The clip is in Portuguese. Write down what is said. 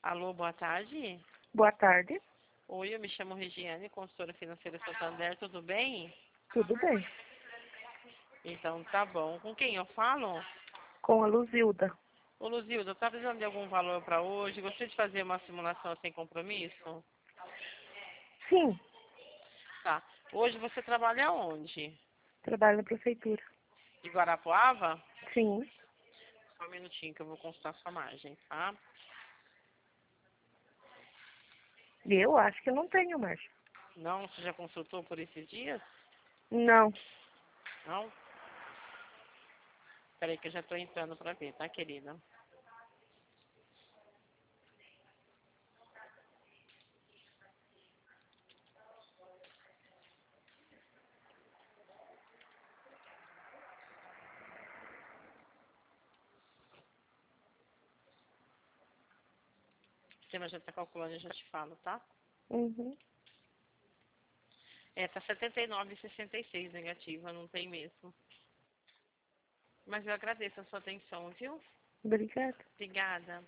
Alô, boa tarde. Boa tarde, Oi, eu me chamo Regiane, consultora financeira Santander, tudo bem? tudo bem? Então tá bom. Com quem eu falo? Com a Luzilda. Ô Luzilda, tá precisando de algum valor para hoje? Gostaria de fazer uma simulação sem compromisso? Sim, Tá. Hoje você trabalha onde? trabalho na prefeitura. De Guarapuava? Sim, Só um minutinho que eu vou consultar sua margem, tá? eu acho que eu não tenho margem. Não, você já consultou por esses dias? Não, Não? Peraí que eu já tô entrando para ver, tá, querida? O sistema já tá calculando e já te falo, tá? uhum, Tá 79,66 negativa, não tem mesmo. Mas eu agradeço a sua atenção, viu? obrigada. Obrigada.